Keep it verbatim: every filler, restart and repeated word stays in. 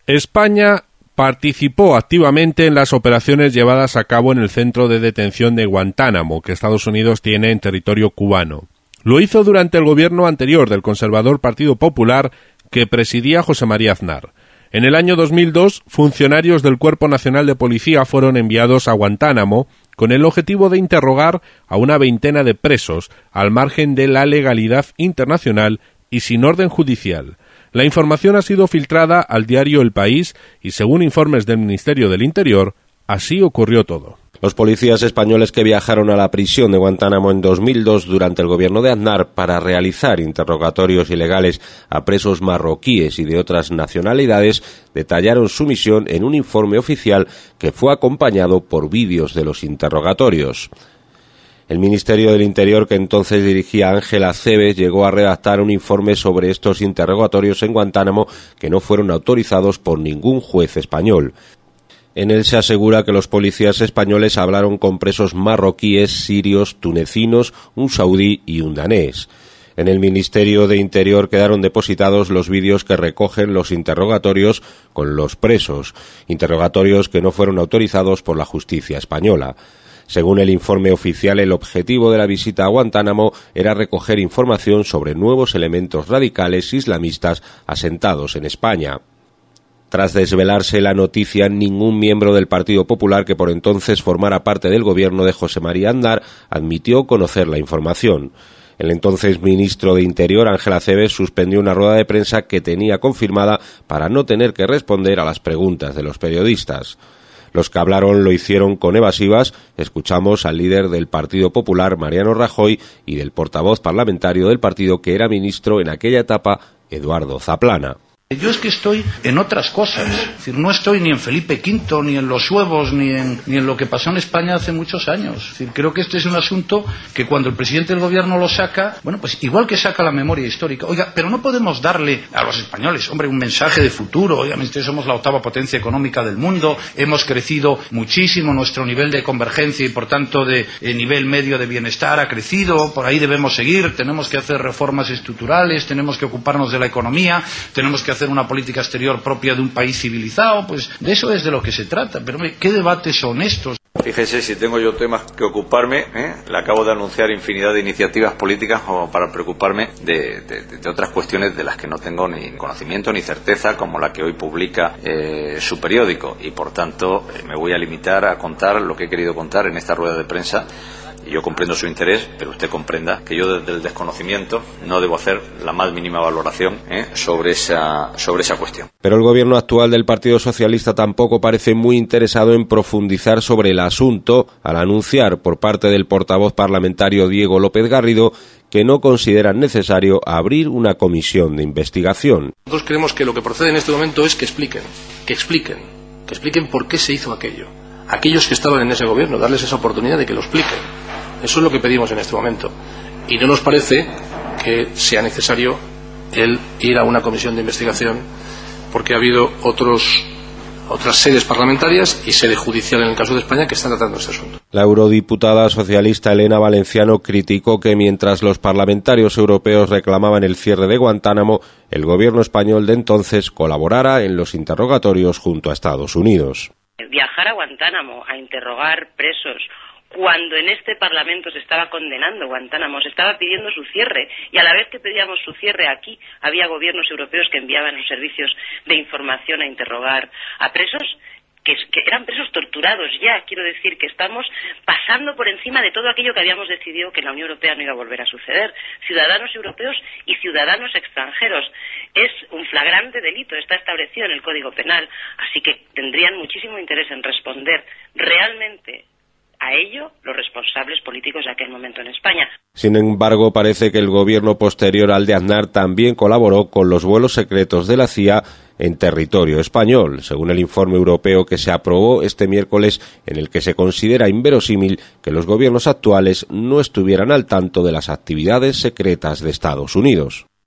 España participó activamente en las operaciones llevadas a cabo en el centro de detención de Guantánamo, que Estados Unidos tiene en territorio cubano. Lo hizo durante el gobierno anterior del conservador Partido Popular que presidía José María Aznar. En el año dos mil dos, funcionarios del Cuerpo Nacional de Policía fueron enviados a Guantánamo con el objetivo de interrogar a una veintena de presos al margen de la legalidad internacional y sin orden judicial. La información ha sido filtrada al diario El País y, según informes del Ministerio del Interior, así ocurrió todo. Los policías españoles que viajaron a la prisión de Guantánamo en dos mil dos durante el gobierno de Aznar para realizar interrogatorios ilegales a presos marroquíes y de otras nacionalidades detallaron su misión en un informe oficial que fue acompañado por vídeos de los interrogatorios. El Ministerio del Interior, que entonces dirigía Ángel Acebes, llegó a redactar un informe sobre estos interrogatorios en Guantánamo que no fueron autorizados por ningún juez español. En él se asegura que los policías españoles hablaron con presos marroquíes, sirios, tunecinos, un saudí y un danés. En el Ministerio de Interior quedaron depositados los vídeos que recogen los interrogatorios con los presos, interrogatorios que no fueron autorizados por la justicia española. Según el informe oficial, el objetivo de la visita a Guantánamo era recoger información sobre nuevos elementos radicales islamistas asentados en España. Tras desvelarse la noticia, ningún miembro del Partido Popular que por entonces formara parte del gobierno de José María Aznar admitió conocer la información. El entonces ministro de Interior, Ángel Acebes, suspendió una rueda de prensa que tenía confirmada para no tener que responder a las preguntas de los periodistas. Los que hablaron lo hicieron con evasivas. Escuchamos al líder del Partido Popular, Mariano Rajoy, y del portavoz parlamentario del partido que era ministro en aquella etapa, Eduardo Zaplana. Yo es que estoy en otras cosas, es decir, no estoy ni en Felipe quinto, ni en los huevos, ni en, ni en lo que pasó en España hace muchos años. Es decir, creo que este es un asunto que cuando el presidente del gobierno lo saca, bueno, pues igual que saca la memoria histórica, oiga, pero no podemos darle a los españoles, hombre, un mensaje de futuro. Obviamente somos la octava potencia económica del mundo, hemos crecido muchísimo, nuestro nivel de convergencia y por tanto de eh, nivel medio de bienestar ha crecido, por ahí debemos seguir, tenemos que hacer reformas estructurales, tenemos que ocuparnos de la economía, tenemos que hacer una política exterior propia de un país civilizado, pues de eso es de lo que se trata. Pero hombre, ¿qué debates son estos? Fíjese si tengo yo temas que ocuparme, ¿eh? Le acabo de anunciar infinidad de iniciativas políticas como para preocuparme de, de, de otras cuestiones de las que no tengo ni conocimiento ni certeza, como la que hoy publica eh, su periódico, y por tanto eh, me voy a limitar a contar lo que he querido contar en esta rueda de prensa. Y yo comprendo su interés, pero usted comprenda que yo desde el desconocimiento no debo hacer la más mínima valoración ¿eh? sobre esa, sobre esa cuestión. Pero el gobierno actual del Partido Socialista tampoco parece muy interesado en profundizar sobre el asunto, al anunciar por parte del portavoz parlamentario Diego López Garrido que no consideran necesario abrir una comisión de investigación. Nosotros creemos que lo que procede en este momento es que expliquen, que expliquen, que expliquen por qué se hizo aquello. Aquellos que estaban en ese gobierno, darles esa oportunidad de que lo expliquen. Eso es lo que pedimos en este momento. Y no nos parece que sea necesario el ir a una comisión de investigación, porque ha habido otros, otras sedes parlamentarias y sede judicial en el caso de España que están tratando este asunto. La eurodiputada socialista Elena Valenciano criticó que mientras los parlamentarios europeos reclamaban el cierre de Guantánamo, el gobierno español de entonces colaborara en los interrogatorios junto a Estados Unidos. Viajar a Guantánamo a interrogar presos cuando en este Parlamento se estaba condenando Guantánamo, se estaba pidiendo su cierre, y a la vez que pedíamos su cierre aquí había gobiernos europeos que enviaban sus servicios de información a interrogar a presos que, que eran presos torturados ya. Quiero decir que estamos pasando por encima de todo aquello que habíamos decidido que en la Unión Europea no iba a volver a suceder. Ciudadanos europeos y ciudadanos extranjeros. Es un flagrante delito, está establecido en el Código Penal, así que tendrían muchísimo interés en responder realmente a ello los responsables políticos de aquel momento en España. Sin embargo, parece que el gobierno posterior al de Aznar también colaboró con los vuelos secretos de la C I A en territorio español, según el informe europeo que se aprobó este miércoles, en el que se considera inverosímil que los gobiernos actuales no estuvieran al tanto de las actividades secretas de Estados Unidos.